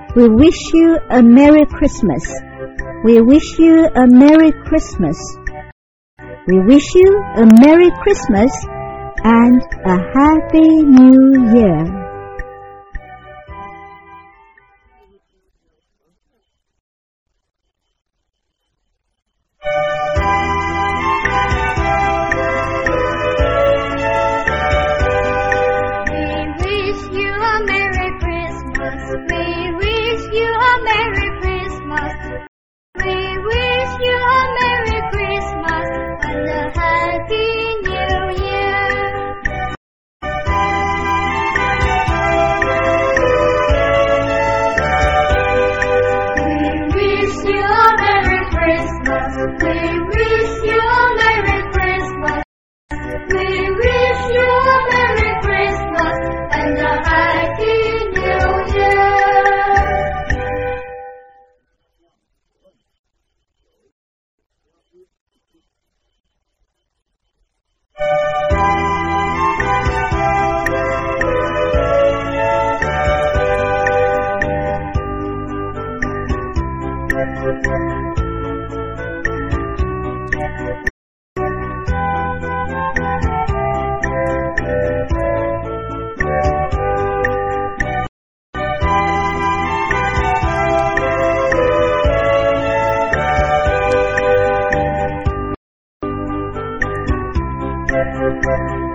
We wish you a Merry Christmas. We wish you a Merry Christmas. We wish you a Merry Christmas and a Happy New Year. Thank you.